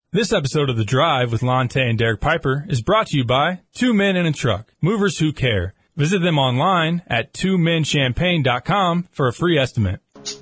This episode of The Drive with Lon Tay and Derek Piper is brought to you by Two Men in a Truck, movers who care. Visit them online at twomenchampagne.com for a free estimate.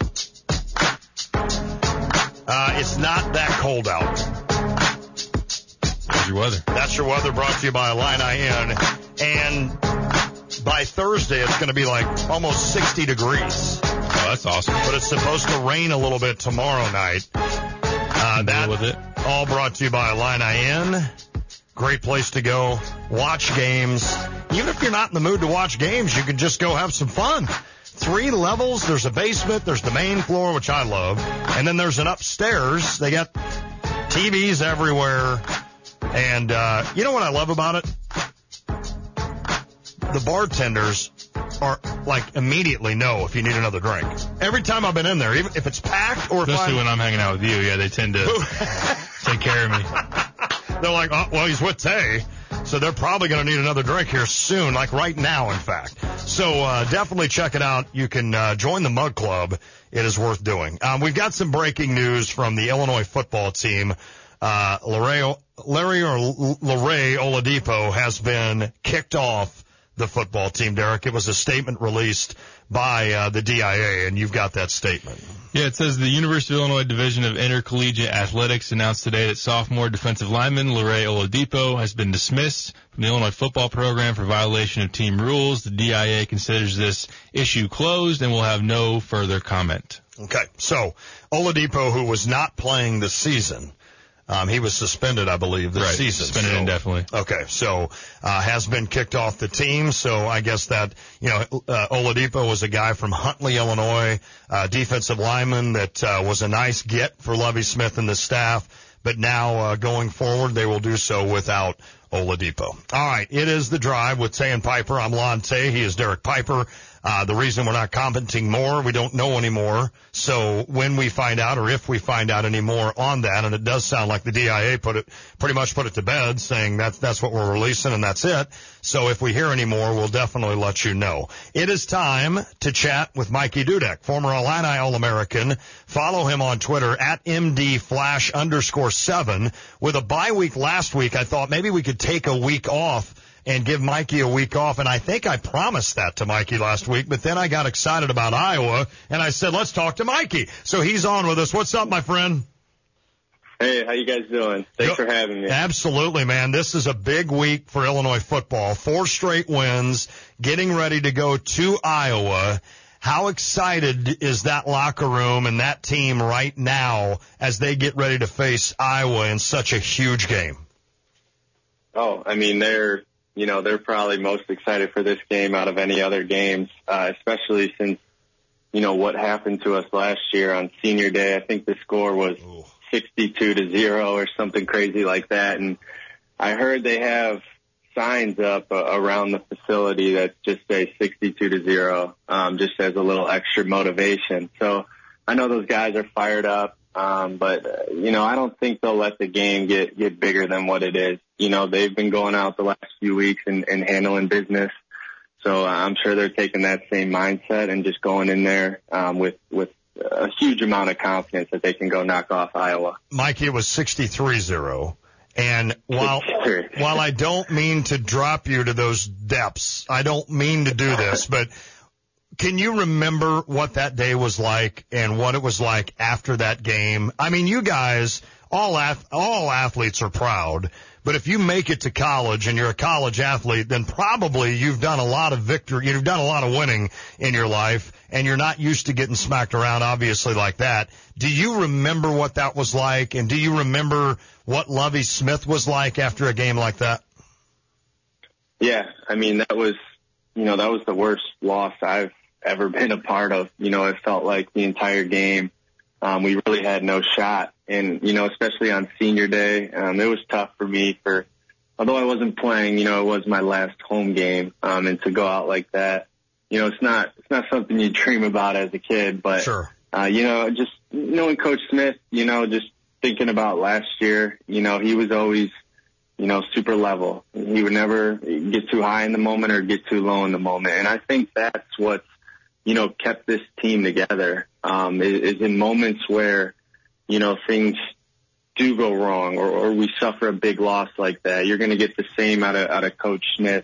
It's not that cold out. That's your weather. That's your weather, brought to you by Illini Inn. And by Thursday, it's going to be like almost 60 degrees. Oh, that's awesome. But it's supposed to rain a little bit tomorrow night. Deal with it. All brought to you by Illini Inn. Great place to go watch games. Even if you're not in the mood to watch games, you can just go have some fun. 3 levels. There's a basement. There's the main floor, which I love. And then there's an upstairs. They got TVs everywhere. And you know what I love about it? The bartenders are like immediately know if you need another drink. Every time I've been in there, even if it's packed or especially when I'm hanging out with you, yeah, they tend to take care of me. They're like, oh, well, he's with Tay, so they're probably going to need another drink here soon, like right now, in fact. So definitely check it out. You can join the Mug Club. It is worth doing. We've got some breaking news from the Illinois football team. Larry Oladipo has been kicked off the football team, Derek. It was a statement released by the DIA, and you've got that statement. Yeah, it says the University of Illinois Division of Intercollegiate Athletics announced today that sophomore defensive lineman Larry Oladipo has been dismissed from the Illinois football program for violation of team rules. The DIA considers this issue closed and will have no further comment. Okay, so Oladipo, who was not playing this season, he was suspended, I believe, this season. Suspended indefinitely. Okay, so has been kicked off the team. So I guess that, Oladipo was a guy from Huntley, Illinois, defensive lineman that was a nice get for Lovie Smith and the staff. But now going forward, they will do so without Oladipo. All right, it is The Drive with Tay and Piper. I'm Lon Tay. He is Derek Piper. The reason we're not commenting more, we don't know anymore. So when we find out, or if we find out any more on that, and it does sound like the DIA pretty much put it to bed, saying that's what we're releasing and that's it. So if we hear any more, we'll definitely let you know. It is time to chat with Mikey Dudek, former Illini All-American. Follow him on Twitter at MDFlash_7. With a bye week last week, I thought maybe we could take a week off and give Mikey a week off. And I think I promised that to Mikey last week, but then I got excited about Iowa, and I said, let's talk to Mikey. So he's on with us. What's up, my friend? Hey, how you guys doing? Thanks for having me. Absolutely, man. This is a big week for Illinois football. 4 straight wins, getting ready to go to Iowa. How excited is that locker room and that team right now as they get ready to face Iowa in such a huge game? Oh, I mean, they're probably most excited for this game out of any other games, especially since, what happened to us last year on senior day. I think the score was 62-0 or something crazy like that. And I heard they have signs up around the facility that just say 62-0, just as a little extra motivation. So I know those guys are fired up. But I don't think they'll let the game get bigger than what it is. They've been going out the last few weeks and handling business. So I'm sure they're taking that same mindset and just going in there, with a huge amount of confidence that they can go knock off Iowa. Mikey, it was 63-0. And while I don't mean to drop you to those depths, I don't mean to do this, but can you remember what that day was like and what it was like after that game? I mean, you guys, all athletes are proud, but if you make it to college and you're a college athlete, then probably you've done a lot of victory, you've done a lot of winning in your life, and you're not used to getting smacked around, obviously, like that. Do you remember what that was like, and do you remember what Lovie Smith was like after a game like that? Yeah, I mean, that was the worst loss I've ever been a part of. It felt like the entire game, we really had no shot. And, especially on senior day, it was tough for me although I wasn't playing, it was my last home game. And to go out like that, it's not something you dream about as a kid, but, sure. Just knowing Coach Smith, just thinking about last year, he was always, super level. He would never get too high in the moment or get too low in the moment. And I think that's what's, kept this team together, is in moments where, things do go wrong or we suffer a big loss like that, you're going to get the same out of Coach Smith.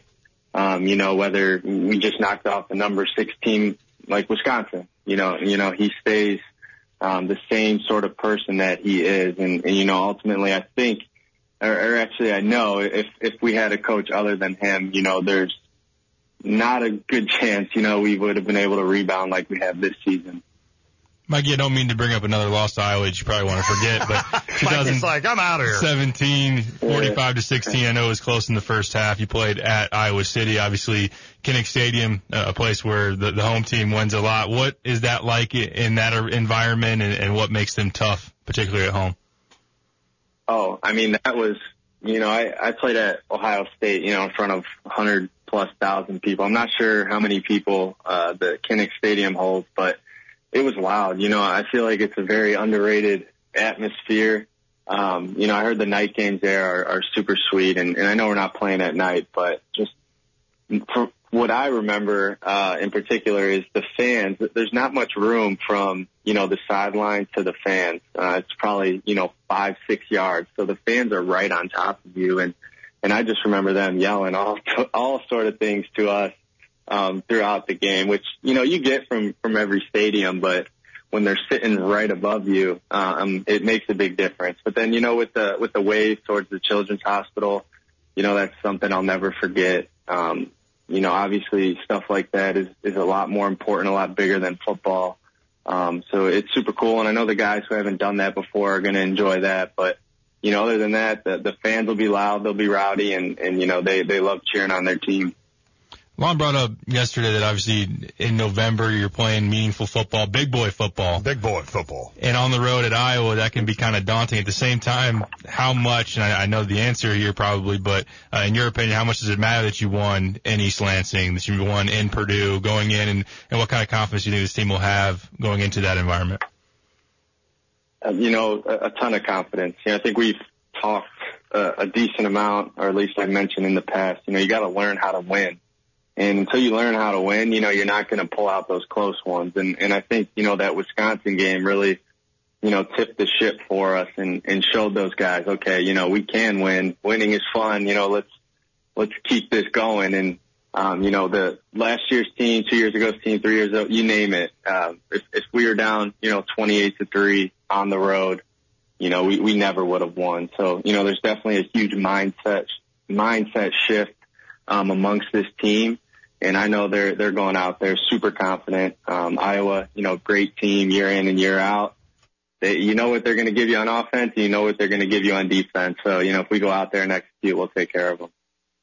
Whether we just knocked off the number 6 team like Wisconsin, he stays the same sort of person that he is. And ultimately I think, or actually I know if we had a coach other than him, there's not a good chance, we would have been able to rebound like we have this season. Mikey, I don't mean to bring up another loss to Iowa that you probably want to forget, but Mikey's like, I'm out of here. 17, 45-16. I know it was close in the first half. You played at Iowa City, obviously Kinnick Stadium, a place where the home team wins a lot. What is that like in that environment, and what makes them tough, particularly at home? Oh, I mean, that was, I played at Ohio State, in front of 100,000+ people. I'm not sure how many people the Kinnick Stadium holds, but it was loud. I feel like it's a very underrated atmosphere. I heard the night games there are super sweet, and I know we're not playing at night, but just from what I remember in particular is the fans. There's not much room from, the sideline to the fans. It's probably, 5-6 yards. So the fans are right on top of you. And I just remember them yelling all sort of things to us throughout the game, which, you get from every stadium, but when they're sitting right above you, it makes a big difference. But then, with the wave towards the Children's Hospital, that's something I'll never forget. Obviously stuff like that is a lot more important, a lot bigger than football. So it's super cool. And I know the guys who haven't done that before are going to enjoy that. But, other than that, the fans will be loud, they'll be rowdy, and they love cheering on their team. Lon brought up yesterday that obviously in November you're playing meaningful football, big boy football. Big boy football. And on the road at Iowa, that can be kind of daunting. At the same time, how much, and I know the answer here probably, but in your opinion, how much does it matter that you won in East Lansing, that you won in Purdue going in, and what kind of confidence do you think this team will have going into that environment? A ton of confidence. I think we've talked a decent amount, or at least I mentioned in the past, you got to learn how to win. And until you learn how to win, you're not going to pull out those close ones. And I think, that Wisconsin game really, tipped the ship for us and showed those guys, okay, we can win. Winning is fun. Let's keep this going. And, the last year's team, 2 years ago's team, 3 years ago, you name it. If we were down, 28-3 on the road, we never would have won. So, there's definitely a huge mindset shift amongst this team. And I know they're going out there super confident. Iowa, great team year in and year out. You know what they're going to give you on offense, and you know what they're going to give you on defense. So, if we go out there and execute, we'll take care of them.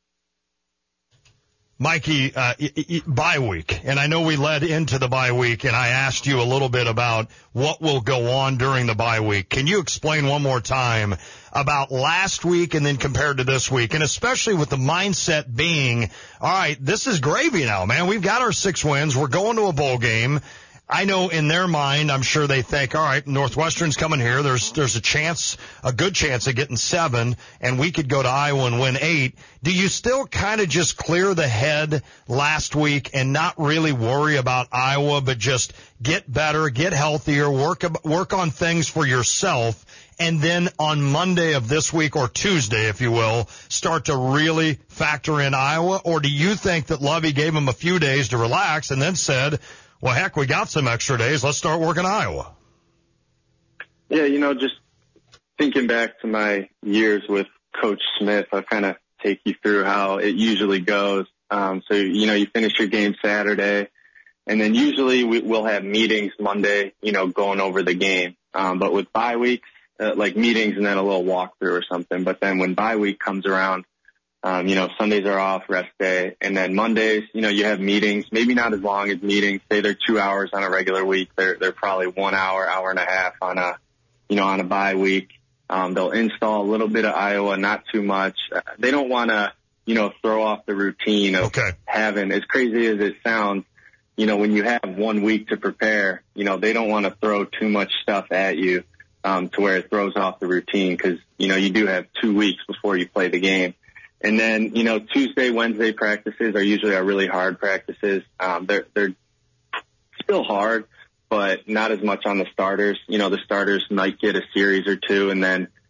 Mikey, bye week, and I know we led into the bye week, and I asked you a little bit about what will go on during the bye week. Can you explain one more time about last week and then compared to this week, and especially with the mindset being, all right, this is gravy now, man. We've got our 6 wins. We're going to a bowl game. I know in their mind, I'm sure they think, all right, Northwestern's coming here. There's a good chance of getting 7, and we could go to Iowa and win 8. Do you still kind of just clear the head last week and not really worry about Iowa, but just get better, get healthier, work on things for yourself, and then on Monday of this week, or Tuesday, if you will, start to really factor in Iowa? Or do you think that Lovie gave them a few days to relax and then said, well, heck, we got some extra days. Let's start working Iowa? Yeah, just thinking back to my years with Coach Smith, I'll kind of take you through how it usually goes. So, you finish your game Saturday, and then usually we'll have meetings Monday, going over the game. But with bye weeks, like meetings and then a little walkthrough or something. But then when bye week comes around, Sundays are off, rest day. And then Mondays, you have meetings, maybe not as long as meetings. Say they're 2 hours on a regular week. They're probably 1 hour, hour and a half on a bye week. They'll install a little bit of Iowa, not too much. They don't want to, throw off the routine of having, as crazy as it sounds, when you have 1 week to prepare, they don't want to throw too much stuff at you, to where it throws off the routine. Cause, you do have 2 weeks before you play the game. And then, Tuesday, Wednesday practices are usually our really hard practices. They're still hard, but not as much on the starters. The starters might get a series or 2, and then,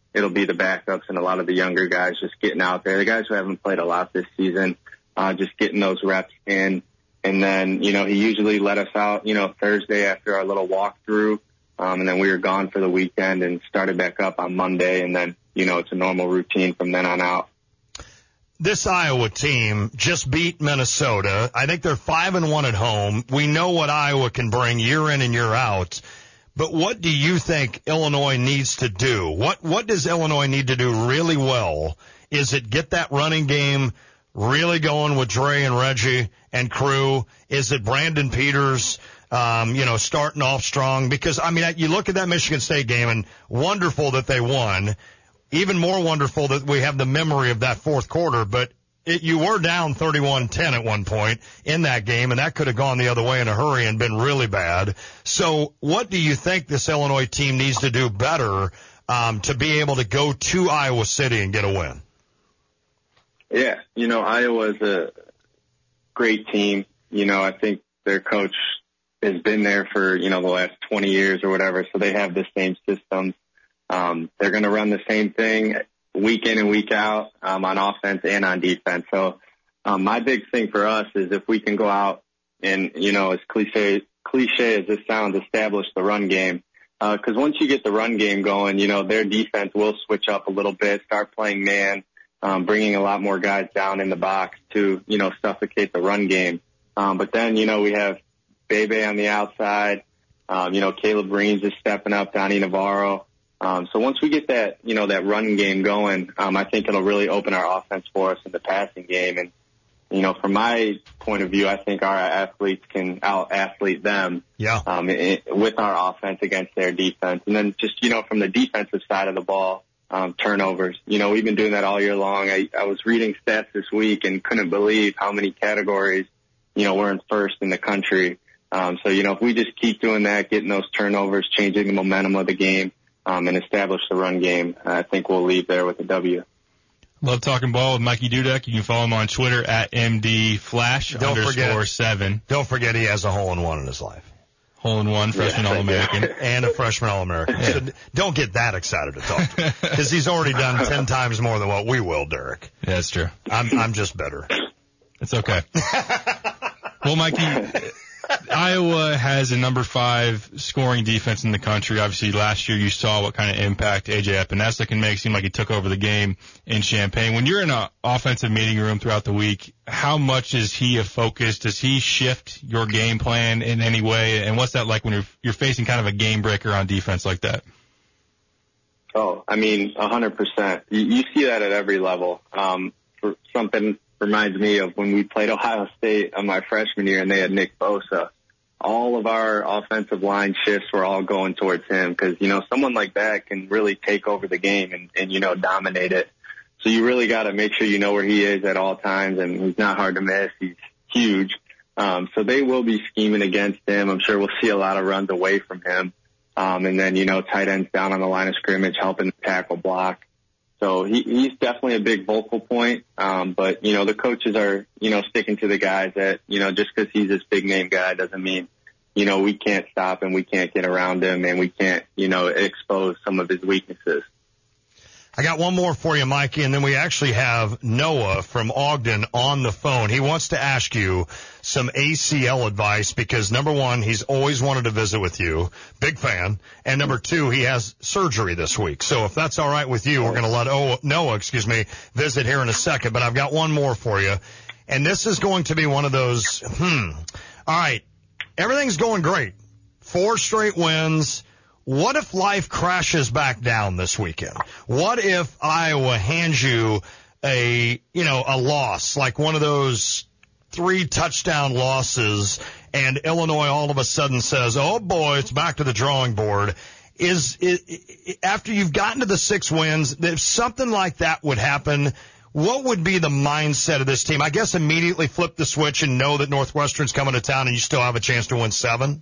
it'll be the backups and a lot of the younger guys just getting out there. The guys who haven't played a lot this season, just getting those reps in. And then, he usually let us out, Thursday after our little walkthrough. And then we were gone for the weekend and started back up on Monday. And then, it's a normal routine from then on out. This Iowa team just beat Minnesota. I think they're 5-1 at home. We know what Iowa can bring year in and year out. But what do you think Illinois needs to do? What does Illinois need to do really well? Is it get that running game really going with Dre and Reggie and crew? Is it Brandon Peters, starting off strong? Because, you look at that Michigan State game, and wonderful that they won. Even more wonderful that we have the memory of that fourth quarter, but you were down 31-10 at one point in that game, and that could have gone the other way in a hurry and been really bad. So what do you think this Illinois team needs to do better to be able to go to Iowa City and get a win? Yeah, Iowa's a great team. I think their coach has been there for, the last 20 years or whatever, so they have the same systems. They're going to run the same thing week in and week out on offense and on defense. So my big thing for us is if we can go out and, as cliche as this sounds, establish the run game. Because once you get the run game going, their defense will switch up a little bit, start playing man, bringing a lot more guys down in the box to, suffocate the run game. But then, we have Bebe on the outside. Caleb Reams is stepping up, Donnie Navarro. So once we get that, that run game going, I think it'll really open our offense for us in the passing game. And, from my point of view, I think our athletes can out-athlete them with our offense against their defense. And then just, from the defensive side of the ball, turnovers. We've been doing that all year long. I was reading stats this week and couldn't believe how many categories, we're in first in the country. So, if we just keep doing that, getting those turnovers, changing the momentum of the game, and establish the run game, I think we'll leave there with a W. Love talking ball with Mikey Dudek. You can follow him on Twitter at MDFlash_7. Don't forget he has a hole-in-one in his life. Hole-in-one, freshman All-American. And a freshman All-American. Yeah. So don't get that excited to talk to him, because he's already done 10 times more than what we will, Derek. Yeah, that's true. I'm just better. It's okay. Well, Mikey, Iowa has a number 5 scoring defense in the country. Obviously, last year you saw what kind of impact A.J. Epinesa can make. It seemed like he took over the game in Champaign. When you're in an offensive meeting room throughout the week, how much is he a focus? Does he shift your game plan in any way? And what's that like when you're facing kind of a game breaker on defense like that? Oh, 100%. You see that at every level. For something reminds me of when we played Ohio State on my freshman year and they had Nick Bosa. All of our offensive line shifts were all going towards him because, someone like that can really take over the game and dominate it. So you really got to make sure you know where he is at all times, and he's not hard to miss. He's huge. So they will be scheming against him. I'm sure we'll see a lot of runs away from him. And then, tight ends down on the line of scrimmage helping tackle block. So he's definitely a big vocal point. But, the coaches are, sticking to the guys that, just because he's this big name guy doesn't mean, we can't stop him, we can't get around him, and we can't, expose some of his weaknesses. I got one more for you, Mikey, and then we actually have Noah from Ogden on the phone. He wants to ask you some ACL advice because, number one, he's always wanted to visit with you. Big fan. And number two, he has surgery this week. So if that's all right with you, we're going to let Noah visit here in a second. But I've got one more for you. And this is going to be one of those, all right, everything's going great. 4 straight wins. What if life crashes back down this weekend? What if Iowa hands you a loss, like one of those 3 touchdown losses, and Illinois all of a sudden says, oh boy, it's back to the drawing board? Is after you've gotten to the 6 wins, if something like that would happen, what would be the mindset of this team? I guess immediately flip the switch and know that Northwestern's coming to town and you still have a chance to win 7?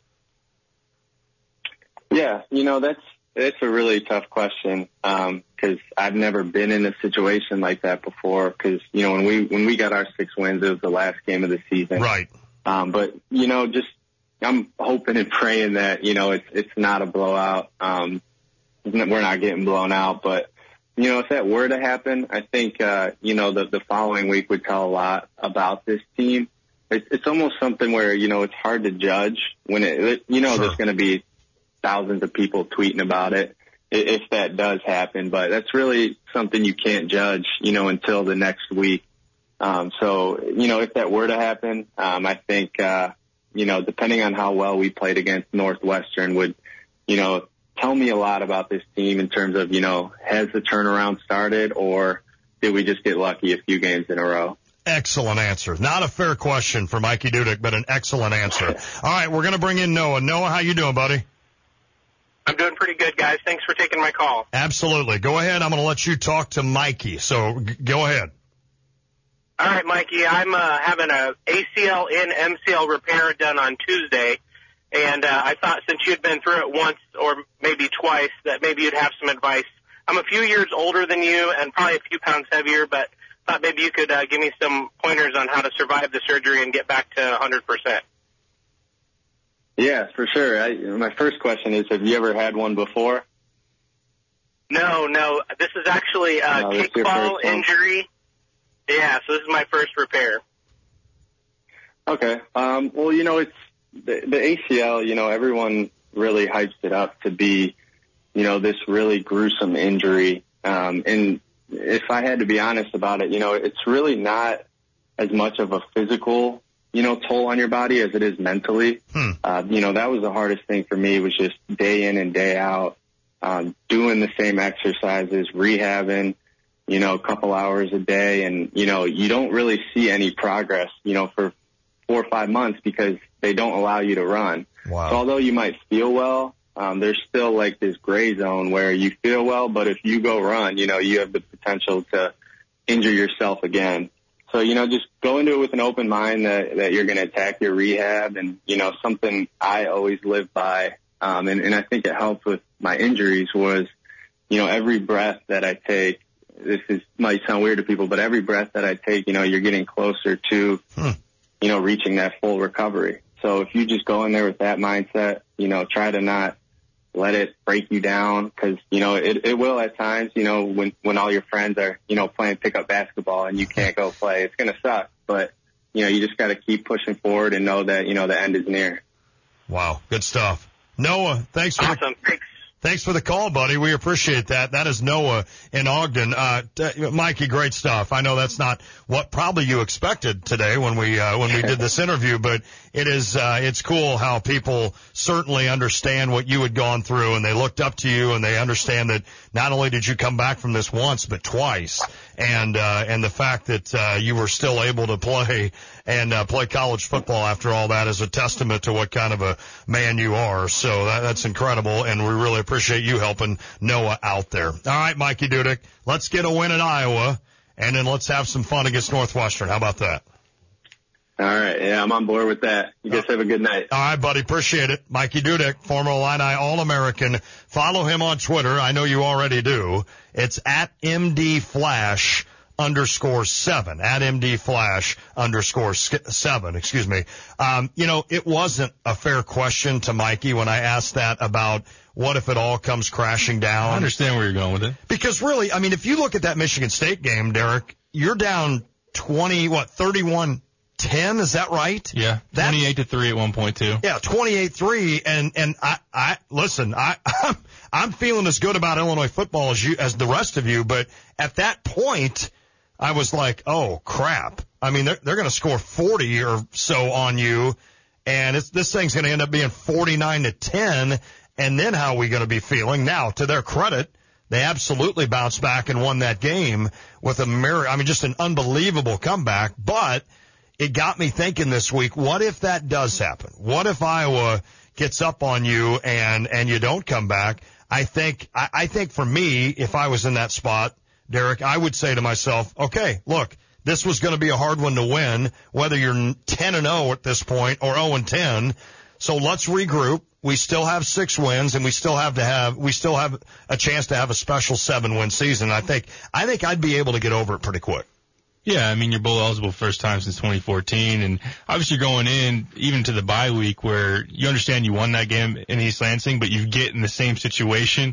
Yeah, that's a really tough question because I've never been in a situation like that before. Because when we got our 6 wins, it was the last game of the season, right? But just I'm hoping and praying that it's not a blowout. we're not getting blown out. But, you know, if that were to happen, I think, you know, the following week would tell a lot about this team. It's almost something where, you know, it's hard to judge when you know, there's going to be thousands of people tweeting about it if that does happen. But that's really something you can't judge, you know, until the next week. So, you know, if that were to happen, I think, you know, depending on how well we played against Northwestern would, you know, tell me a lot about this team in terms of, you know, has the turnaround started or did we just get lucky a few games in a row? Excellent answer. Not a fair question for Mikey Dudek, but an excellent answer. All right, we're going to bring in Noah. Noah, how you doing, buddy? I'm doing pretty good, guys. Thanks for taking my call. Absolutely. Go ahead. I'm going to let you talk to Mikey. So go ahead. All right, Mikey. I'm having a ACL and MCL repair done on Tuesday, and I thought since you'd been through it once or maybe twice that maybe you'd have some advice. I'm a few years older than you and probably a few pounds heavier, but thought maybe you could give me some pointers on how to survive the surgery and get back to 100%. Yeah, for sure. My first question is, have you ever had one before? No. This is actually a kickball injury. Yeah, so this is my first repair. Okay. Well, you know, it's the ACL, you know, everyone really hypes it up to be, you know, this really gruesome injury. And if I had to be honest about it, you know, it's really not as much of a physical, you know, toll on your body as it is mentally. You know, that was the hardest thing for me, was just day in and day out, doing the same exercises, rehabbing, you know, a couple hours a day. And, you know, you don't really see any progress, you know, for 4 or 5 months because they don't allow you to run. Wow. So although you might feel well, there's still like this gray zone where you feel well, but if you go run, you know, you have the potential to injure yourself again. So, you know, just go into it with an open mind that you're going to attack your rehab. And, you know, something I always live by, and I think it helped with my injuries was, you know, every breath that I take, might sound weird to people, but every breath that I take, you know, you're getting closer to, you know, reaching that full recovery. So if you just go in there with that mindset, you know, try to not let it break you down, because, you know, it will at times, you know, when all your friends are, you know, playing pickup basketball and you can't go play, it's going to suck. But, you know, you just got to keep pushing forward and know that, you know, the end is near. Wow. Good stuff. Noah, thanks for the call, buddy. We appreciate that. That is Noah in Ogden. Mikey, great stuff. I know that's not what probably you expected today when we did this interview, but it's cool how people certainly understand what you had gone through, and they looked up to you, and they understand that not only did you come back from this once, but twice. And the fact that you were still able to play college football after all that is a testament to what kind of a man you are. So that's incredible, and we really appreciate you helping Noah out there. All right, Mikey Dudek, let's get a win at Iowa, and then let's have some fun against Northwestern. How about that? All right. Yeah, I'm on board with that. You guys have a good night. All right, buddy. Appreciate it. Mikey Dudek, former Illini All-American. Follow him on Twitter. I know you already do. It's at MDFlash_7, at MDFlash_7, excuse me. You know, it wasn't a fair question to Mikey when I asked that about what if it all comes crashing down. I understand where you're going with it. Because really, I mean, if you look at that Michigan State game, Derek, you're down 31-10, is that right? Yeah. 28-3 at one point too. Yeah, 28-3, and I listen, I'm feeling as good about Illinois football as the rest of you, but at that point, I was like, oh crap. I mean, they're going to score 40 or so on you, and this thing's going to end up being 49-10, and then how are we going to be feeling? Now, to their credit, they absolutely bounced back and won that game with just an unbelievable comeback, but it got me thinking this week, what if that does happen? What if Iowa gets up on you and you don't come back? I think for me, if I was in that spot, Derek, I would say to myself, okay, look, this was going to be a hard one to win, whether you're 10-0 at this point or 0-10. So let's regroup. We still have 6 wins, and we still have a chance to have a special 7-win season. I think I'd be able to get over it pretty quick. Yeah, I mean, you're bowl eligible first time since 2014, and obviously going in even to the bye week where you understand you won that game in East Lansing, but you get in the same situation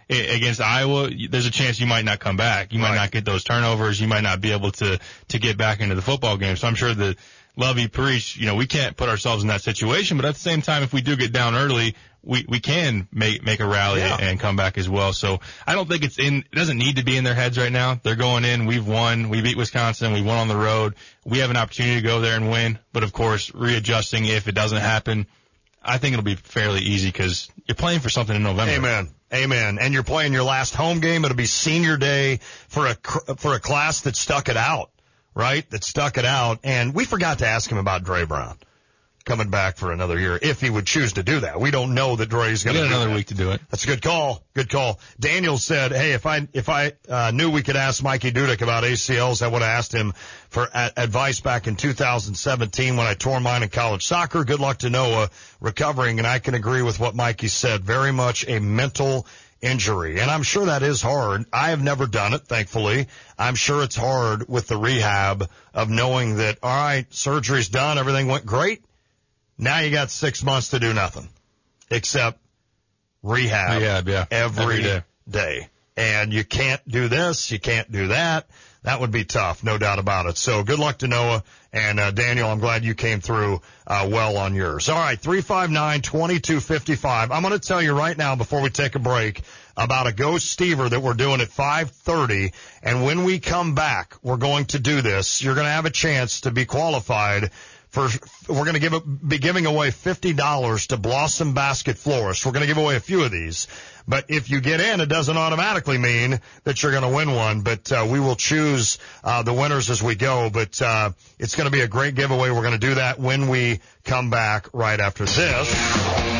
against Iowa, there's a chance you might not come back. You might not get those turnovers. You might not be able to get back into the football game. So I'm sure that Lovie Parrish, we can't put ourselves in that situation, but at the same time, if we do get down early, we can make a rally and come back as well. So I don't think it doesn't need to be in their heads right now. They're going in. We've won. We beat Wisconsin. We won on the road. We have an opportunity to go there and win. But of course, readjusting if it doesn't happen, I think it'll be fairly easy because you're playing for something in November. Amen. And you're playing your last home game. It'll be senior day for a class that stuck it out, right? That stuck it out. And we forgot to ask him about Dre Brown coming back for another year, if he would choose to do that. We don't know that Dre's going to do another week to do it. That's a good call. Good call. Daniel said, hey, if I knew we could ask Mikey Dudek about ACLs, I would have asked him for advice back in 2017 when I tore mine in college soccer. Good luck to Noah recovering. And I can agree with what Mikey said. Very much a mental injury. And I'm sure that is hard. I have never done it, thankfully. I'm sure it's hard with the rehab of knowing that, all right, surgery's done. Everything went great. Now you got 6 months to do nothing except rehab every day. And you can't do this. You can't do that. That would be tough, no doubt about it. So good luck to Noah. And Daniel, I'm glad you came through well on yours. All right, 359-2255. I'm going to tell you right now before we take a break about a Ghost Stever that we're doing at 5:30. And when we come back, we're going to do this. You're going to have a chance to be qualified we're going to be giving away $50 to Blossom Basket Florist. We're going to give away a few of these. But if you get in, it doesn't automatically mean that you're going to win one. But we will choose the winners as we go. But it's going to be a great giveaway. We're going to do that when we come back right after this.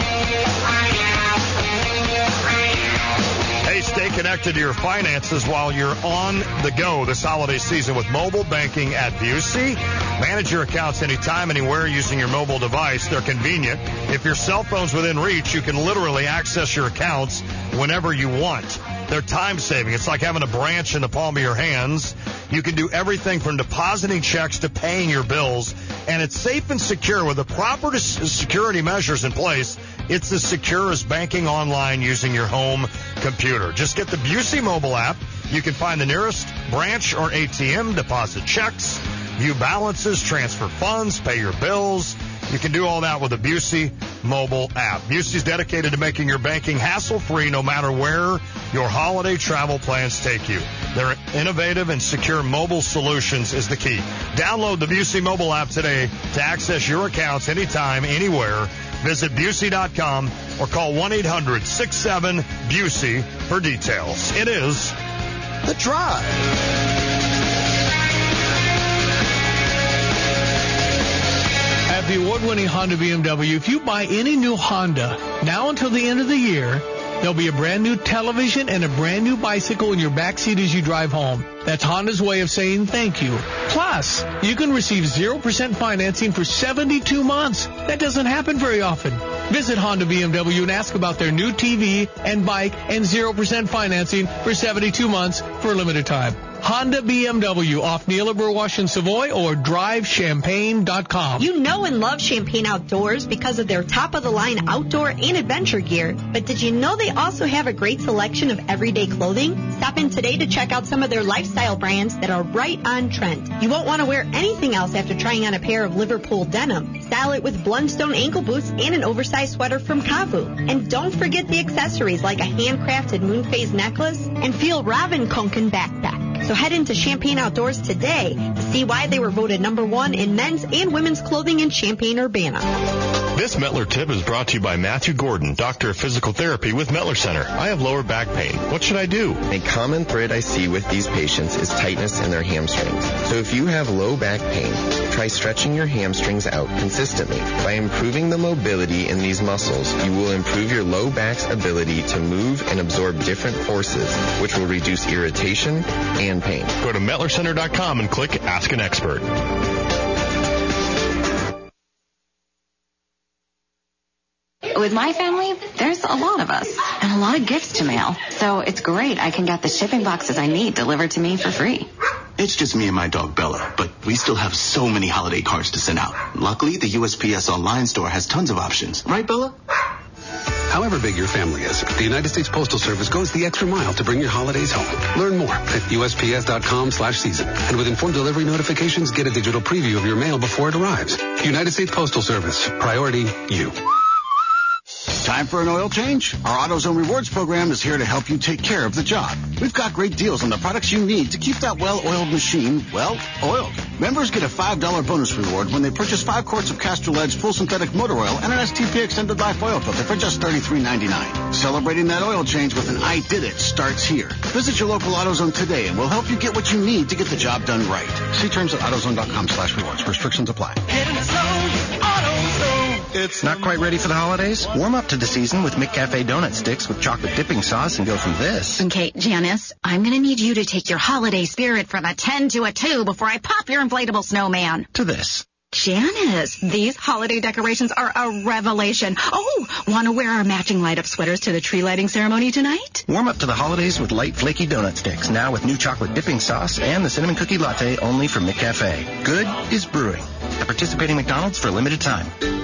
Hey, stay connected to your finances while you're on the go this holiday season with mobile banking at Busey. Manage your accounts anytime, anywhere using your mobile device. They're convenient. If your cell phone's within reach, you can literally access your accounts whenever you want. They're time-saving. It's like having a branch in the palm of your hands. You can do everything from depositing checks to paying your bills, and it's safe and secure with the proper security measures in place. It's as secure as banking online using your home computer. Just get the Busey mobile app. You can find the nearest branch or ATM, deposit checks, view balances, transfer funds, pay your bills. You can do all that with the Busey mobile app. Busey's dedicated to making your banking hassle-free no matter where your holiday travel plans take you. Their innovative and secure mobile solutions is the key. Download the Busey mobile app today to access your accounts anytime, anywhere. Visit Busey.com or call 1-800-67-BUSEY for details. It is The Drive. At the award-winning Honda BMW, if you buy any new Honda now until the end of the year, there'll be a brand new television and a brand new bicycle in your backseat as you drive home. That's Honda's way of saying thank you. Plus, you can receive 0% financing for 72 months. That doesn't happen very often. Visit Honda BMW and ask about their new TV and bike and 0% financing for 72 months for a limited time. Honda BMW off Neillebur Wash and Savoy or drivechampaign.com. You know and love Champaign Outdoors because of their top-of-the-line outdoor and adventure gear. But did you know they also have a great selection of everyday clothing? Stop in today to check out some of their lifestyle brands that are right on trend. You won't want to wear anything else after trying on a pair of Liverpool denim. Style it with Blundstone ankle boots and an oversized sweater from Kavu. And don't forget the accessories like a handcrafted moon phase necklace and Feel Robin Konkin backpack. So head into Champaign Outdoors today to see why they were voted #1 in men's and women's clothing in Champaign-Urbana. This Mettler tip is brought to you by Matthew Gordon, Doctor of Physical Therapy with Mettler Center. I have lower back pain. What should I do? A common thread I see with these patients is tightness in their hamstrings. So if you have low back pain, try stretching your hamstrings out consistently. By improving the mobility in these muscles, you will improve your low back's ability to move and absorb different forces, which will reduce irritation and pain. Go to MettlerCenter.com and click Ask an Expert. With my family, there's a lot of us and a lot of gifts to mail. So it's great I can get the shipping boxes I need delivered to me for free. It's just me and my dog Bella, but we still have so many holiday cards to send out. Luckily, the USPS online store has tons of options. Right, Bella? However big your family is, the United States Postal Service goes the extra mile to bring your holidays home. Learn more at USPS.com/season. And with informed delivery notifications, get a digital preview of your mail before it arrives. United States Postal Service. Priority you. Time for an oil change? Our AutoZone Rewards program is here to help you take care of the job. We've got great deals on the products you need to keep that well-oiled machine well-oiled. Members get a $5 bonus reward when they purchase 5 quarts of Castrol Edge full synthetic motor oil and an STP extended life oil filter for just $33.99. Celebrating that oil change with an I Did It starts here. Visit your local AutoZone today and we'll help you get what you need to get the job done right. See terms at AutoZone.com/rewards. Restrictions apply. It's not quite ready for the holidays? Warm up to the season with McCafe donut sticks with chocolate dipping sauce and go from this. Okay, Janice, I'm going to need you to take your holiday spirit from a 10 to a 2 before I pop your inflatable snowman. To this. Janice, these holiday decorations are a revelation. Oh, want to wear our matching light-up sweaters to the tree lighting ceremony tonight? Warm up to the holidays with light, flaky donut sticks, now with new chocolate dipping sauce and the cinnamon cookie latte only from McCafe. Good is brewing. At participating McDonald's for a limited time.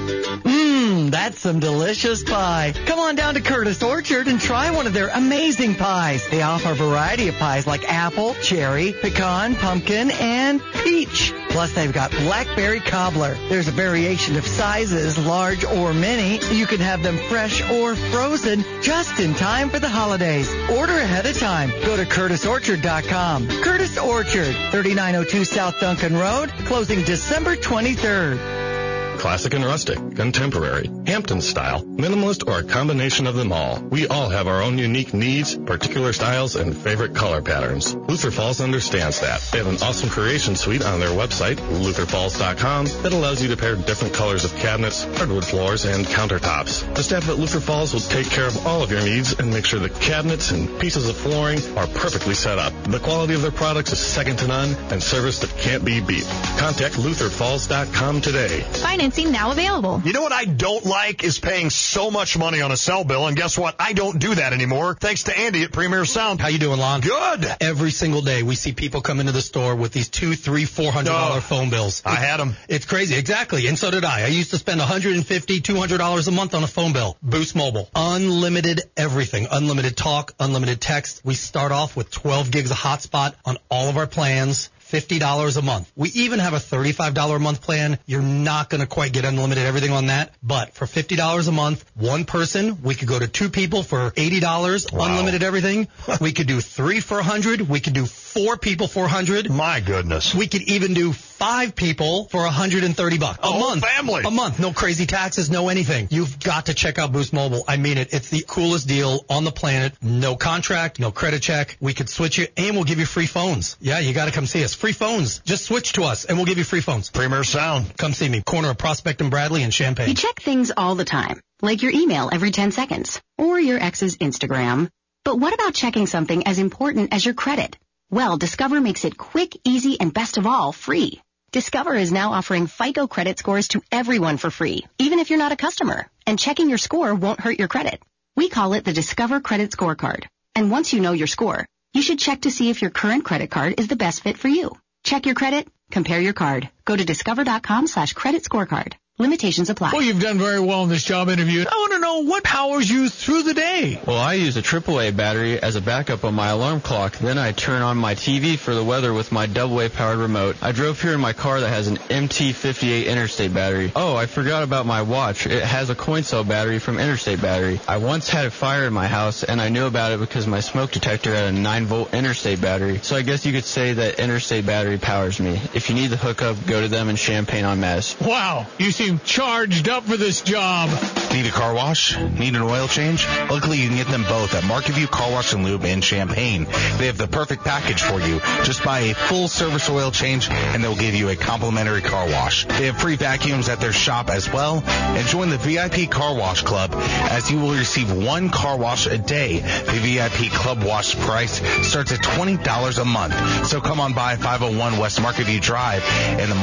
That's some delicious pie. Come on down to Curtis Orchard and try one of their amazing pies. They offer a variety of pies like apple, cherry, pecan, pumpkin, and peach. Plus, they've got blackberry cobbler. There's a variation of sizes, large or mini. You can have them fresh or frozen just in time for the holidays. Order ahead of time. Go to CurtisOrchard.com. Curtis Orchard, 3902 South Duncan Road, closing December 23rd. Classic and rustic, contemporary, Hampton style, minimalist, or a combination of them all. We all have our own unique needs, particular styles, and favorite color patterns. Luther Falls understands that. They have an awesome creation suite on their website, lutherfalls.com, that allows you to pair different colors of cabinets, hardwood floors, and countertops. The staff at Luther Falls will take care of all of your needs and make sure the cabinets and pieces of flooring are perfectly set up. The quality of their products is second to none and service that can't be beat. Contact lutherfalls.com today. Financing now available. You know what I don't like is paying so much money on a cell bill, and guess what? I don't do that anymore, thanks to Andy at Premier Sound. How you doing, Lon? Good. Every single day we see people come into the store with these $200, $300, $400 phone bills. I had them. It's crazy. Exactly. And so did I. I used to spend $150, $200 a month on a phone bill. Boost Mobile. Unlimited everything. Unlimited talk, unlimited text. We start off with 12 gigs of hotspot on all of our plans. $50 a month. We even have a $35 a month plan. You're not going to quite get unlimited everything on that, but for $50 a month, one person, we could go to 2 people for $80, wow. Unlimited everything. We could do 3 for $100. We could do 4 people for $100. My goodness. We could even do 5 people for $130 a month. Family. A month. No crazy taxes, no anything. You've got to check out Boost Mobile. I mean it. It's the coolest deal on the planet. No contract, no credit check. We could switch it and we'll give you free phones. Yeah, you got to come see us. Free phones. Just switch to us and we'll give you free phones. Premier Sound. Come see me. Corner of Prospect and Bradley and Champaign. You check things all the time, like your email every 10 seconds or your ex's Instagram. But what about checking something as important as your credit? Well, Discover makes it quick, easy, and best of all, free. Discover is now offering FICO credit scores to everyone for free, even if you're not a customer. And checking your score won't hurt your credit. We call it the Discover Credit Scorecard. And once you know your score, you should check to see if your current credit card is the best fit for you. Check your credit, compare your card. Go to discover.com/credit scorecard. Limitations apply. Well, you've done very well in this job interview. I want to know what powers you through the day. Well, I use a AAA battery as a backup on my alarm clock. Then I turn on my TV for the weather with my AA powered remote. I drove here in my car that has an MT58 Interstate battery. Oh, I forgot about my watch. It has a coin cell battery from Interstate Battery. I once had a fire in my house, and I knew about it because my smoke detector had a 9-volt Interstate battery. So I guess you could say that Interstate Battery powers me. If you need the hookup, go to them in Champaign on Mass. Wow, you seem charged up for this job. Need a car wash? Need an oil change? Luckily, you can get them both at Market View Car Wash and Lube in Champaign. They have the perfect package for you. Just buy a full service oil change, and they'll give you a complimentary car wash. They have free vacuums at their shop as well. And join the VIP Car Wash Club, as you will receive 1 car wash a day. The VIP Club Wash price starts at $20 a month. So come on by 501 West Market View Drive in the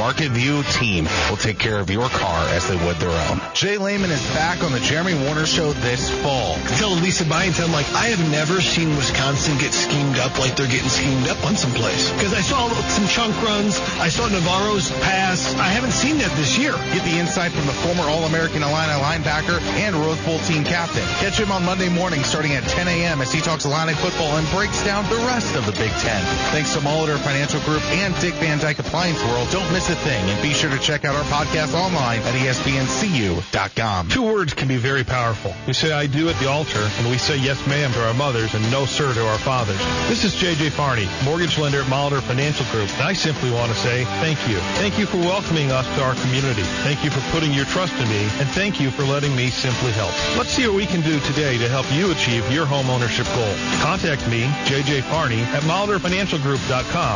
Market View team will take care of your car as they would their own. Jay Lehman is back on the Jeremy Warner Show this fall. Tell Lisa Byington, I have never seen Wisconsin get schemed up like they're getting schemed up on some place. Because I saw some chunk runs. I saw Navarro's pass. I haven't seen that this year. Get the insight from the former All-American Illini linebacker and Rose Bowl team captain. Catch him on Monday morning starting at 10 a.m. as he talks Illini football and breaks down the rest of the Big Ten. Thanks to Molitor Financial Group and Dick Van Dyke Appliance World. Don't miss a thing, and be sure to check out our podcast online at ESPNCU.com. Two words can be very powerful. We say I do at the altar, and we say yes ma'am to our mothers and no sir to our fathers. This is J.J. Farney, mortgage lender at Molitor Financial Group, and I simply want to say thank you. Thank you for welcoming us to our community. Thank you for putting your trust in me, and thank you for letting me simply help. Let's see what we can do today to help you achieve your home ownership goal. Contact me, J.J. Farney, at MolitorFinancialGroup.com,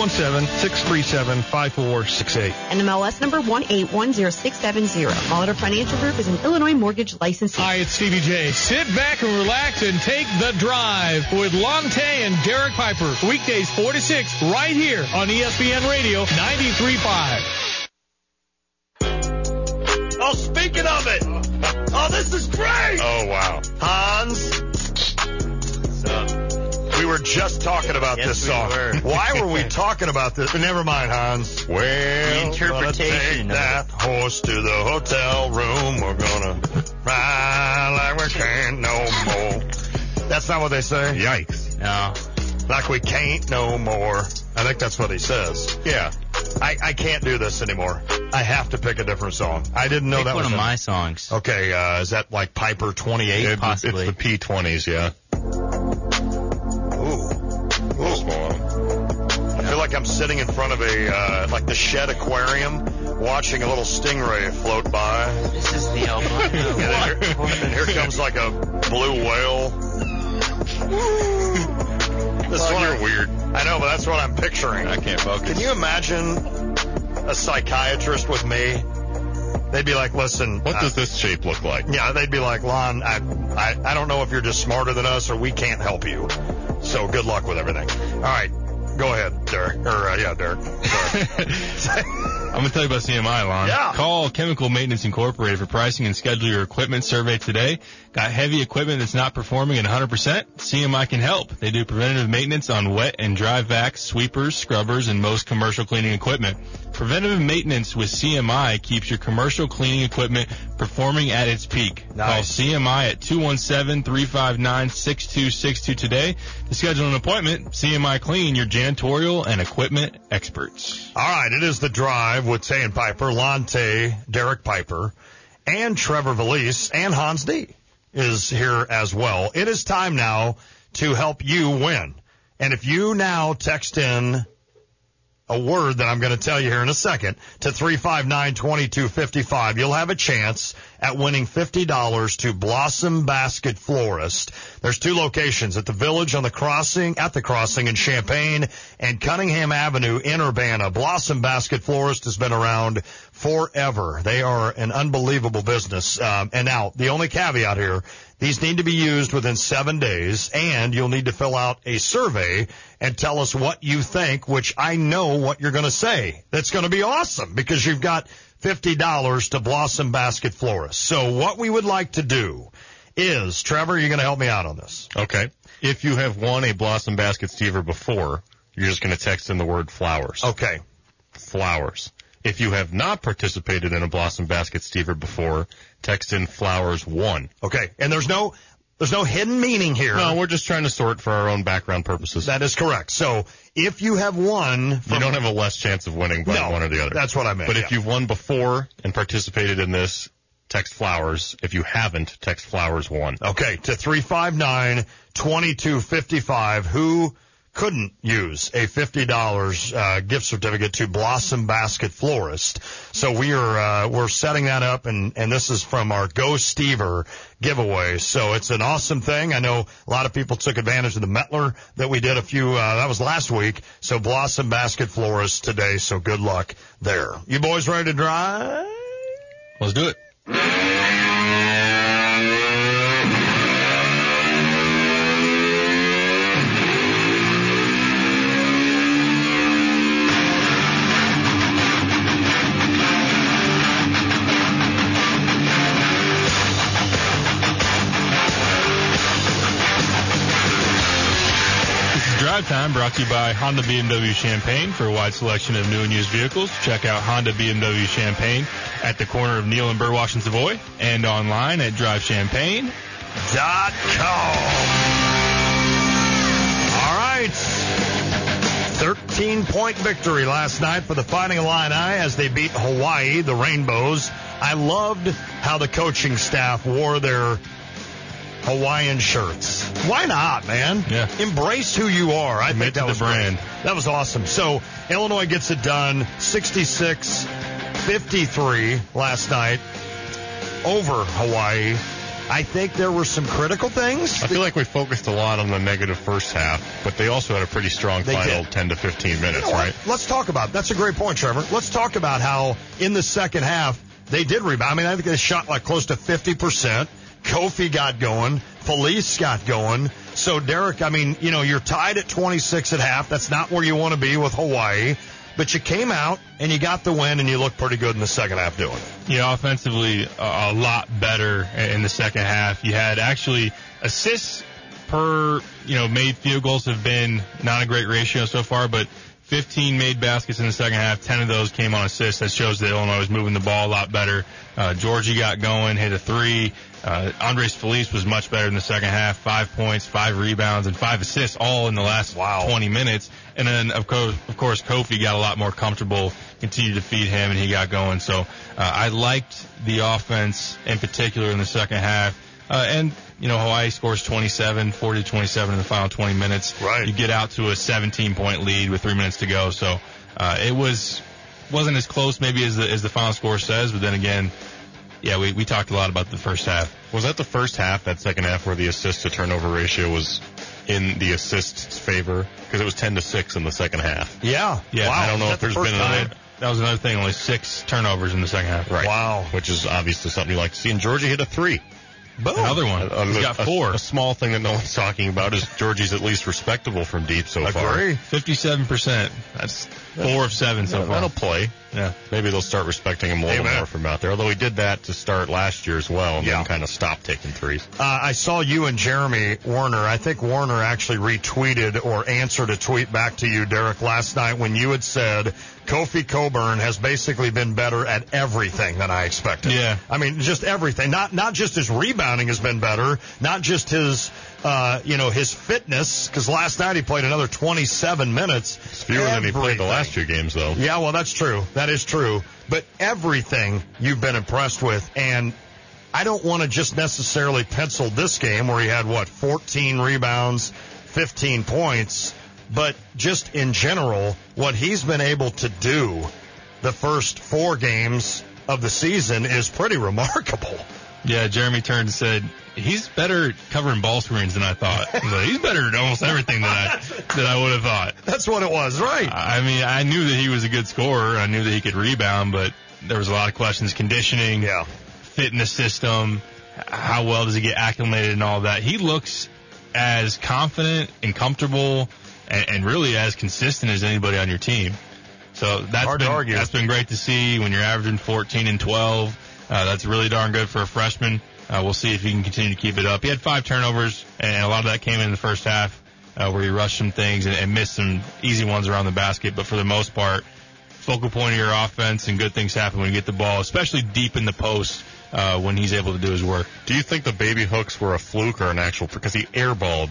217-637-5468. NMLS number 1810670. Molitor Financial Group is an Illinois mortgage licensee. Hi, it's Stevie J. Sit back and relax and take the drive with Lonte and Derek Piper. Weekdays 4 to 6 right here on ESPN Radio 93.5. Oh, speaking of it. Oh, this is great. Oh, wow. Hans. We were just talking about this song. Why were we talking about this? Never mind, Hans. Well, the interpretation. Take that horse to the hotel room. We're gonna ride like we can't no more. That's not what they say? Yikes. No. Like we can't no more. I think that's what he says. Yeah. I can't do this anymore. I have to pick a different song. I didn't know that was one of my songs. Okay, is that like Piper 28? Possibly. It's the P20s, yeah. Ooh. I feel like I'm sitting in front of a, like the Shed Aquarium, watching a little stingray float by. This is the album. and here comes like a blue whale. This is weird. I know, but that's what I'm picturing. I can't focus. Can you imagine a psychiatrist with me? They'd be like, listen. What does this shape look like? Yeah, they'd be like, Lon, I don't know if you're just smarter than us or we can't help you. So good luck with everything. All right. Go ahead, Derek. Derek. I'm going to tell you about CMI, Lon. Yeah. Call Chemical Maintenance Incorporated for pricing and schedule your equipment survey today. Got heavy equipment that's not performing at 100%? CMI can help. They do preventative maintenance on wet and dry vacs, sweepers, scrubbers, and most commercial cleaning equipment. Preventative maintenance with CMI keeps your commercial cleaning equipment performing at its peak. Nice. Call CMI at 217-359-6262 today to schedule an appointment. CMI Clean, your janitorial and equipment experts. All right, it is The Drive with Tay and Piper, Lonte, Derek Piper, and Trevor Valise, and Hans D is here as well. It is time now to help you win. And if you now text in a word that I'm going to tell you here in a second to 359-2255, you'll have a chance at winning $50 to Blossom Basket Florist. There's two locations, at the Village at the Crossing in Champaign and Cunningham Avenue in Urbana. Blossom Basket Florist has been around forever. They are an unbelievable business. And now, the only caveat here, these need to be used within 7 days, and you'll need to fill out a survey and tell us what you think, which I know what you're going to say. That's going to be awesome because you've got $50 to Blossom Basket Florist. So what we would like to do is, Trevor, you're going to help me out on this. Okay. If you have won a Blossom Basket Stever before, you're just going to text in the word flowers. Okay. Flowers. If you have not participated in a Blossom Basket Stever before, text in flowers 1. Okay. And there's no hidden meaning here. No, we're just trying to sort for our own background purposes. That is correct. So if you have won, you don't have a less chance of winning by one or the other. That's what I meant. But if you've won before and participated in this, text flowers. If you haven't, text flowers 1. Okay. To 359-2255. Who couldn't use a $50 gift certificate to Blossom Basket Florist? So we're setting that up, and this is from our Go Stever giveaway. So it's an awesome thing. I know a lot of people took advantage of the Mettler that we did that was last week. So Blossom Basket Florist today. So good luck there. You boys ready to drive? Let's do it. Time brought to you by Honda BMW Champaign. For a wide selection of new and used vehicles, check out Honda BMW Champaign at the corner of Neal and Burwash and Savoy, and online at drivechampagne.com. All right. 13-point victory last night for the Fighting Illini as they beat Hawaii, the Rainbows. I loved how the coaching staff wore their Hawaiian shirts. Why not, man? Yeah. Embrace who you are. I think that was the brand. Great. That was awesome. So Illinois gets it done 66-53 last night over Hawaii. I think there were some critical things. I feel like we focused a lot on the negative first half, but they also had a pretty strong final 10 to 15 minutes, right? Let's talk about it. That's a great point, Trevor. Let's talk about how in the second half they did rebound. I mean, I think they shot like close to 50%. Kofi got going. Felice got going. So, Derek, I mean, you know, you're tied at 26 at half. That's not where you want to be with Hawaii. But you came out and you got the win, and you looked pretty good in the second half doing it. Yeah, offensively, a lot better in the second half. You had actually assists per, made field goals have been not a great ratio so far, but 15 made baskets in the second half. 10 of those came on assists. That shows that Illinois was moving the ball a lot better. Georgie got going, hit a three. Andres Felice was much better in the second half. 5 points, 5 rebounds, and 5 assists all in the last 20 minutes. And then, of course, Kofi got a lot more comfortable, continued to feed him, and he got going. So I liked the offense in particular in the second half. And Hawaii scores 40-27 in the final 20 minutes. Right. You get out to a 17-point lead with 3 minutes to go. So it wasn't as close maybe as the final score says, but then again, yeah, we talked a lot about the first half. Was that the first half, that second half, where the assist to turnover ratio was in the assists' favor? Because it was 10-6 in the second half. Yeah. Wow. I don't know if there's been another. That was another thing, only 6 turnovers in the second half. Right. Wow. Which is obviously something you like to see. And Georgie hit a 3. Boom. Another one. He's got 4. A small thing that no one's talking about is Georgie's at least respectable from deep so far. Agree. 57%. That's 4 of 7 so far. That'll play. Yeah. Maybe they'll start respecting him a little more from out there. Although he did that to start last year as well, and then kind of stopped taking threes. I saw you and Jeremy Werner. I think Werner actually retweeted or answered a tweet back to you, Derek, last night when you had said Kofi Coburn has basically been better at everything than I expected. Yeah. I mean, just everything. Not just his rebounding has been better, not just his his fitness, because last night he played another 27 minutes. It's fewer than he played the last 2 games, though. Yeah, well, that's true. That is true. But everything you've been impressed with, and I don't want to just necessarily pencil this game where he had, 14 rebounds, 15 points, but just in general, what he's been able to do the first 4 games of the season is pretty remarkable. Yeah, Jeremy turned and said, he's better covering ball screens than I thought. He's better at almost everything than I would have thought. That's what it was, right? I mean, I knew that he was a good scorer. I knew that he could rebound, but there was a lot of questions. Conditioning, fit in the system, how well does he get acclimated and all that. He looks as confident and comfortable and really as consistent as anybody on your team. So that's been great to see when you're averaging 14 and 12. That's really darn good for a freshman. We'll see if he can continue to keep it up. He had 5 turnovers, and a lot of that came in the first half where he rushed some things and missed some easy ones around the basket. But for the most part, focal point of your offense, and good things happen when you get the ball, especially deep in the post when he's able to do his work. Do you think the baby hooks were a fluke or an actual – because he airballed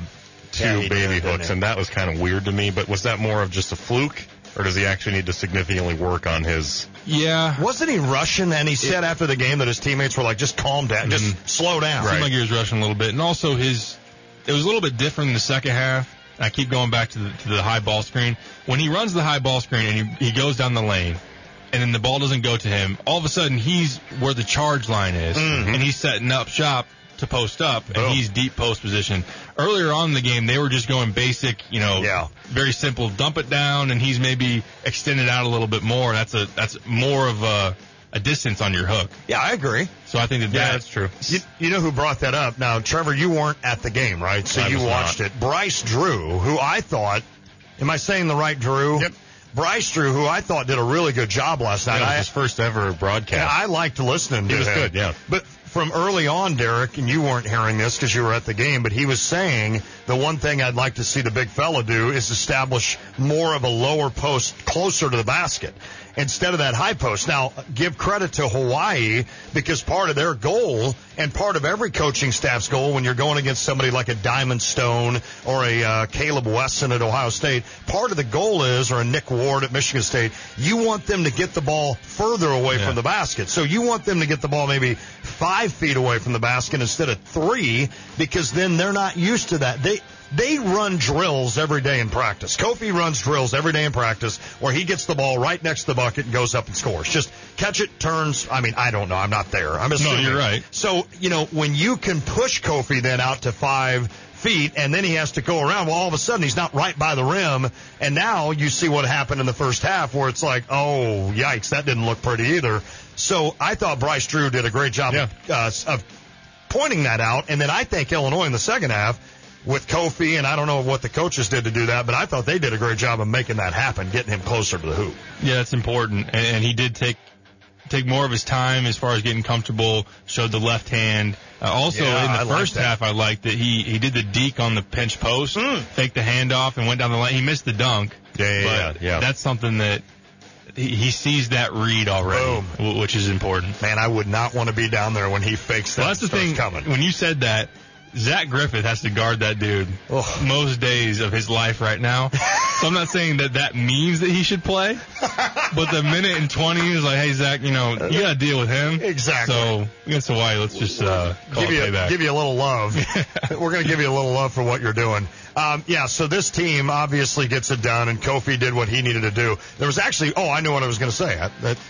2 baby hooks, and that was kind of weird to me. But was that more of just a fluke? Or does he actually need to significantly work on his... Yeah. Wasn't he rushing? And he said after the game that his teammates were like, just calm down, just slow down. It seemed like he was rushing a little bit. And also it was a little bit different in the second half. I keep going back to the high ball screen. When he runs the high ball screen and he goes down the lane, and then the ball doesn't go to him, all of a sudden he's where the charge line is, and he's setting up shop to post up, and he's deep post position. Earlier on in the game, they were just going basic, very simple, dump it down, and he's maybe extended out a little bit more. That's more of a distance on your hook. Yeah, I agree. So I think that's true. You know who brought that up? Now, Trevor, you weren't at the game, right? So you watched it. Bryce Drew, who I thought, am I saying the right Drew? Yep. Bryce Drew, who I thought did a really good job last night. His first ever broadcast. Yeah, I liked listening to him. He was good, yeah. But from early on, Derek, and you weren't hearing this because you were at the game, but he was saying the one thing I'd like to see the big fella do is establish more of a lower post closer to the basket instead of that high post. Now, give credit to Hawaii because part of their goal and part of every coaching staff's goal when you're going against somebody like a Diamond Stone or a Caleb Wesson at Ohio State, part of the goal is, or a Nick Ward at Michigan State, you want them to get the ball further away from the basket. So you want them to get the ball maybe 5 feet away from the basket instead of 3 because then they're not used to that. They run drills every day in practice. Kofi runs drills every day in practice where he gets the ball right next to the bucket and goes up and scores. Just catch it, turns. I mean, I don't know. I'm not there. I'm assuming. No, you're right. So, when you can push Kofi then out to 5 feet and then he has to go around, well, all of a sudden he's not right by the rim. And now you see what happened in the first half where it's like, oh, yikes, that didn't look pretty either. So I thought Bryce Drew did a great job of pointing that out. And then I think Illinois in the second half, with Kofi, and I don't know what the coaches did to do that, but I thought they did a great job of making that happen, getting him closer to the hoop. Yeah, that's important. And he did take more of his time as far as getting comfortable, showed the left hand. In the first half, I liked that he did the deke on the pinch post, faked the handoff, and went down the lane. He missed the dunk. Yeah. That's something that he sees that read already, which is important. Man, I would not want to be down there when he fakes that. Well, that's the thing. Coming. When you said that, Zach Griffith has to guard that dude most days of his life right now. So I'm not saying that means that he should play, but the minute and 20 is like, hey, Zach, you got to deal with him. Exactly. So against Hawaii, let's just call it payback. Give you a little love. We're going to give you a little love for what you're doing. So this team obviously gets it done, and Kofi did what he needed to do. There was actually, I knew what I was going to say.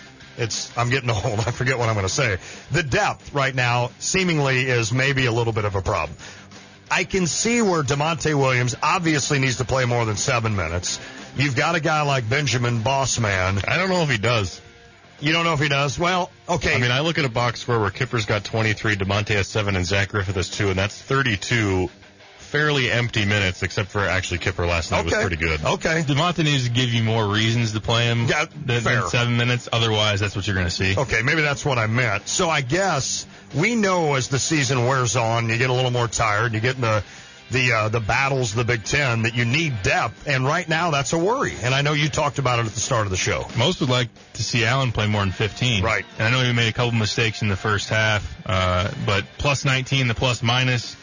I'm getting old. I forget what I'm going to say. The depth right now seemingly is maybe a little bit of a problem. I can see where DeMonte Williams obviously needs to play more than 7 minutes. You've got a guy like Benjamin Bossman. I don't know if he does. You don't know if he does? Well, okay. I mean, I look at a box score where Kipper's got 23, DeMonte has 7, and Zach Griffith has 2, and that's 32 fairly empty minutes, except for actually Kipper last night was pretty good. Okay. DeMonte needs to give you more reasons to play him than 7 minutes. Otherwise, that's what you're going to see. Okay, maybe that's what I meant. So I guess we know as the season wears on, you get a little more tired, you get in the battles of the Big Ten, that you need depth, and right now that's a worry. And I know you talked about it at the start of the show. Most would like to see Allen play more than 15. Right. And I know he made a couple mistakes in the first half, but plus 19, the plus minus,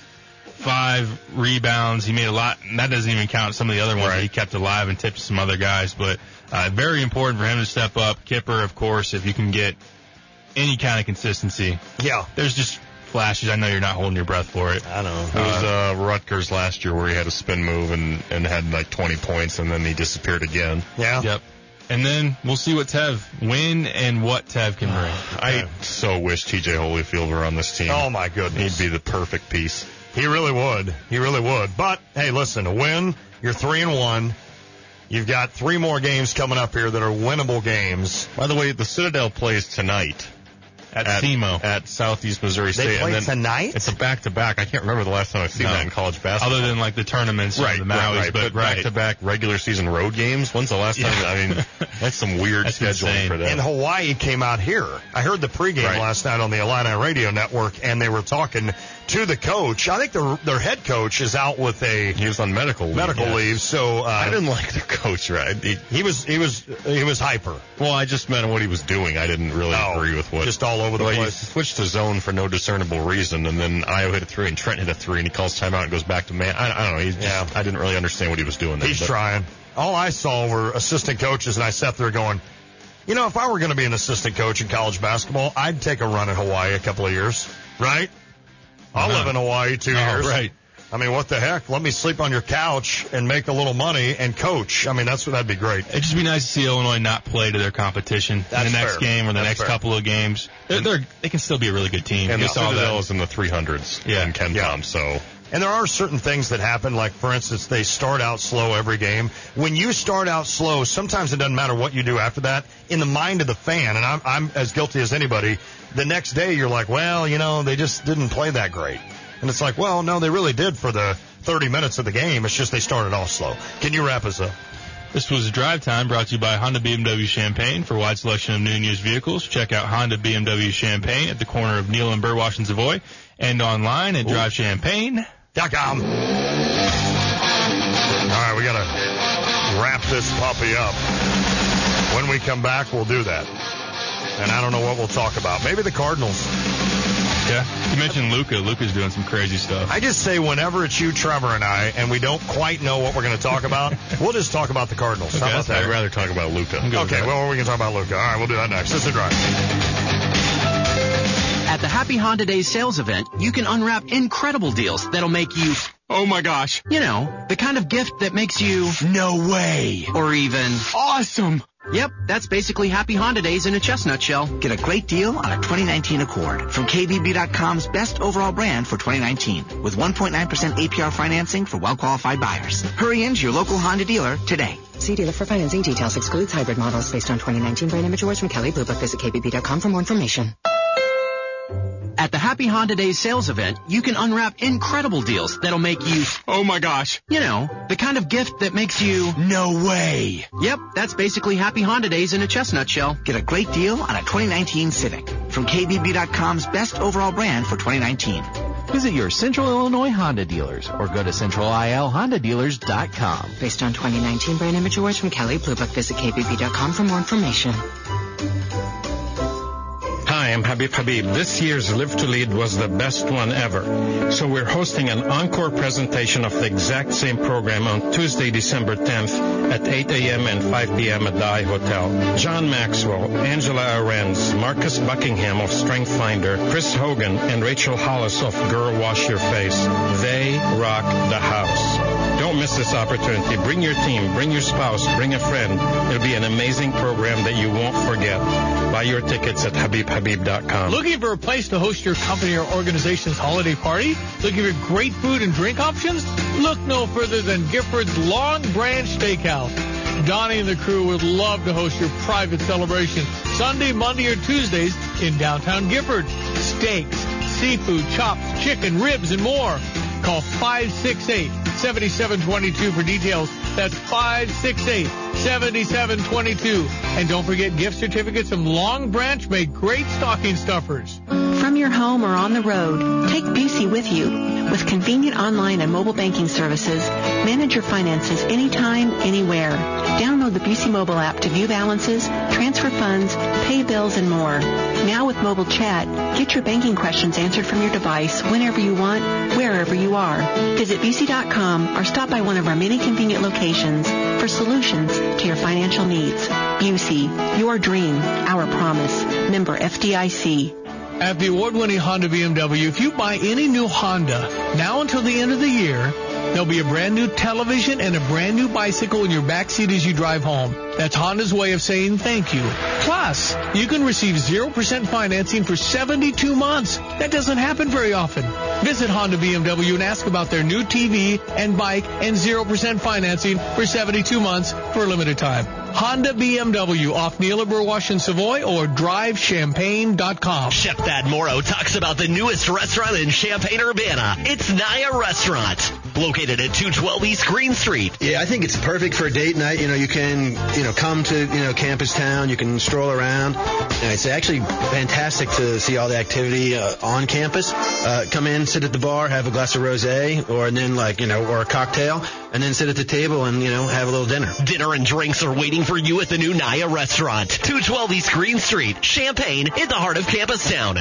5 rebounds. He made a lot, and that doesn't even count some of the other ones that he kept alive and tipped some other guys. But very important for him to step up. Kipper, of course, if you can get any kind of consistency. Yeah. There's just flashes. I know you're not holding your breath for it. I know. It was Rutgers last year where he had a spin move and had like 20 points, and then he disappeared again. Yeah. Yep. And then we'll see what when and what Tev can bring. I so wish TJ Holyfield were on this team. Oh, my goodness. He'd be the perfect piece. He really would. He really would. But, hey, listen, a win, you're 3-1. You've got 3 more games coming up here that are winnable games. By the way, the Citadel plays tonight. At SEMO. At Southeast Missouri State. They play tonight? It's a back-to-back. I can't remember the last time I've seen that in college basketball. Other than like the tournaments and the Mauis. But back-to-back regular season road games? When's the last time? I mean, that's some weird scheduling for them. And Hawaii came out here. I heard the pregame last night on the Illini radio network, and they were talking to the coach. I think their head coach is out with he was on medical leave. So I didn't like their coach, right? He was hyper. Well, I just meant what he was doing. I didn't really agree with what. Just all over the place. He switched to zone for no discernible reason, and then Iowa hit a 3 and Trent hit a 3, and he calls timeout and goes back to man. I don't know. I didn't really understand what he was doing there. He's trying. All I saw were assistant coaches, and I sat there going, if I were going to be an assistant coach in college basketball, I'd take a run at Hawaii a couple of years, right? I'll live in Hawaii 2 years. Right. I mean, what the heck? Let me sleep on your couch and make a little money and coach. I mean, that'd be great. It'd just be nice to see Illinois not play to their competition in the next game or the next couple of games. They can still be a really good team. And the Citadel is in the 300s in KenPom, so. And there are certain things that happen, like, for instance, they start out slow every game. When you start out slow, sometimes it doesn't matter what you do after that. In the mind of the fan, and I'm as guilty as anybody, the next day you're like, well, they just didn't play that great. And it's like, well, no, they really did for the 30 minutes of the game. It's just they started off slow. Can you wrap us up? This was Drive Time, brought to you by Honda BMW Champaign. For a wide selection of new and used vehicles, check out Honda BMW Champaign at the corner of Neal and Burwash and Savoy, and online at drivechampaign.com. All right, we got to wrap this puppy up. When we come back, we'll do that. And I don't know what we'll talk about. Maybe the Cardinals. Yeah, you mentioned Luka. Luka's doing some crazy stuff. I just say whenever it's you, Trevor, and I, and we don't quite know what we're going to talk about, we'll just talk about the Cardinals. Okay, how about that? I'd rather talk about Luka. Okay, well, we can talk about Luka. All right, we'll do that next. This is Drive. At the Happy Honda Days sales event, you can unwrap incredible deals that'll make you, oh my gosh. You know, the kind of gift that makes you, no way. Or even, awesome. Yep, that's basically Happy Honda Days in a chestnut shell. Get a great deal on a 2019 Accord from KBB.com's best overall brand for 2019 with 1.9% APR financing for well-qualified buyers. Hurry into your local Honda dealer today. See dealer for financing details. Excludes hybrid models based on 2019 brand image awards from Kelley Blue Book. Visit KBB.com for more information. At the Happy Honda Days sales event, you can unwrap incredible deals that'll make you, oh my gosh. You know, the kind of gift that makes you, no way. Yep, that's basically Happy Honda Days in a chestnut shell. Get a great deal on a 2019 Civic from KBB.com's best overall brand for 2019. Visit your Central Illinois Honda dealers or go to centralilhondadealers.com. Based on 2019 brand image awards from Kelley Blue Book. Visit KBB.com for more information. Hi, I'm Habib Habib. This year's Live to Lead was the best one ever. So we're hosting an encore presentation of the exact same program on Tuesday, December 10th at 8 a.m. and 5 p.m. at the I Hotel. John Maxwell, Angela Arenz, Marcus Buckingham of Strength Finder, Chris Hogan, and Rachel Hollis of Girl Wash Your Face. They rock the house. Don't miss this opportunity. Bring your team, bring your spouse, bring a friend. It'll be an amazing program that you won't forget. Buy your tickets at HabibHabib.com. Looking for a place to host your company or organization's holiday party? Looking for great food and drink options? Look no further than Gifford's Long Branch Steakhouse. Donnie and the crew would love to host your private celebration Sunday, Monday, or Tuesdays in downtown Gifford. Steaks, seafood, chops, chicken, ribs, and more. Call 568-7722 for details. That's 568-7722. And don't forget, gift certificates from Long Branch make great stocking stuffers. From your home or on the road, take Busey with you. With convenient online and mobile banking services, manage your finances anytime, anywhere. Download the Busey mobile app to view balances, transfer funds, pay bills, and more. Now with mobile chat, get your banking questions answered from your device whenever you want, wherever you are. Visit Busey.com or stop by one of our many convenient locations for solutions to your financial needs. Busey, your dream, our promise. Member FDIC. At the award-winning Honda BMW, if you buy any new Honda, now until the end of the year, there'll be a brand new television and a brand new bicycle in your backseat as you drive home. That's Honda's way of saying thank you. Plus, you can receive 0% financing for 72 months. That doesn't happen very often. Visit Honda BMW and ask about their new TV and bike and 0% financing for 72 months for a limited time. Honda BMW off Neal Burwash and Savoy or drivechampaign.com. Chef Thad Morrow talks about the newest restaurant in Champaign-Urbana. It's Naya Restaurant, located at 212 East Green Street. Yeah, I think it's perfect for a date night. You can, come to, campus town. You can stroll around. And it's actually fantastic to see all the activity on campus. Come in, sit at the bar, have a glass of rosé, or then or a cocktail, and then sit at the table and, have a little dinner. Dinner and drinks are waiting for you at the new Naya Restaurant, 212 East Green Street, Champaign, in the heart of Campus Town.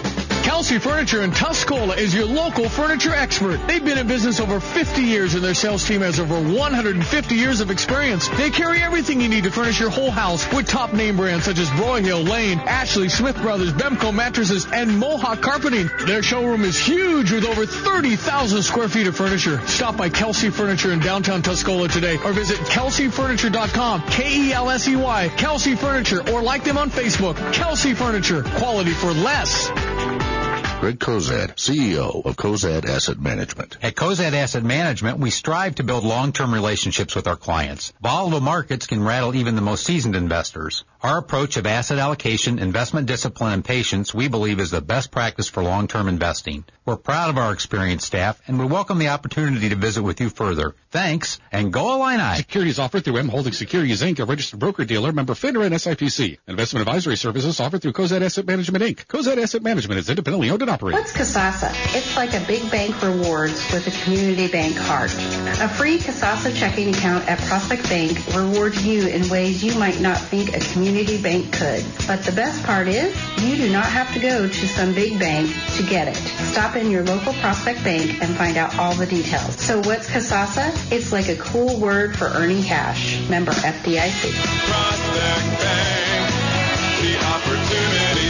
Kelsey Furniture in Tuscola is your local furniture expert. They've been in business over 50 years and their sales team has over 150 years of experience. They carry everything you need to furnish your whole house with top name brands such as Broyhill, Lane, Ashley, Smith Brothers, Bemco mattresses, and Mohawk carpeting. Their showroom is huge with over 30,000 square feet of furniture. Stop by Kelsey Furniture in downtown Tuscola today or visit kelseyfurniture.com, K-E-L-S-E-Y, Kelsey Furniture, or like them on Facebook. Kelsey Furniture, quality for less. Greg Kozad, CEO of Kozad Asset Management. At Kozad Asset Management, we strive to build long-term relationships with our clients. Volatile markets can rattle even the most seasoned investors. Our approach of asset allocation, investment discipline, and patience, we believe, is the best practice for long-term investing. We're proud of our experienced staff, and we welcome the opportunity to visit with you further. Thanks, and go Illini. Securities offered through M Holding Securities, Inc., a registered broker-dealer, member FINRA and SIPC. Investment advisory services offered through Kozad Asset Management, Inc. Kozad Asset Management is independently owned and operated. What's Kasasa? It's like a big bank rewards with a community bank card. A free Kasasa checking account at Prospect Bank rewards you in ways you might not think a community bank could. But the best part is, you do not have to go to some big bank to get it. Stop in your local Prospect Bank and find out all the details. So what's Kasasa? It's like a cool word for earning cash. Member FDIC. Prospect Bank, the Opportunity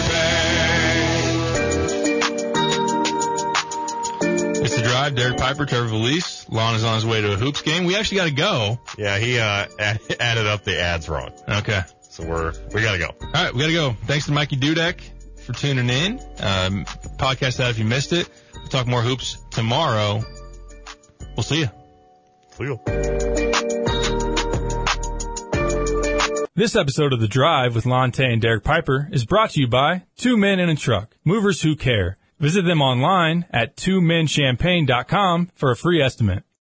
Bank. It's The Drive. Derek Piper, Trevor Valise. Lon is on his way to a hoops game. We actually got to go. Yeah, he added up the ads wrong. Okay. So we got to go. All right, we got to go. Thanks to Mikey Dudek for tuning in. Podcast that if you missed it. We'll talk more hoops tomorrow. We'll see you. See you. This episode of The Drive with Lon Tay and Derek Piper is brought to you by Two Men in a Truck, movers who care. Visit them online at twomenchampagne.com for a free estimate.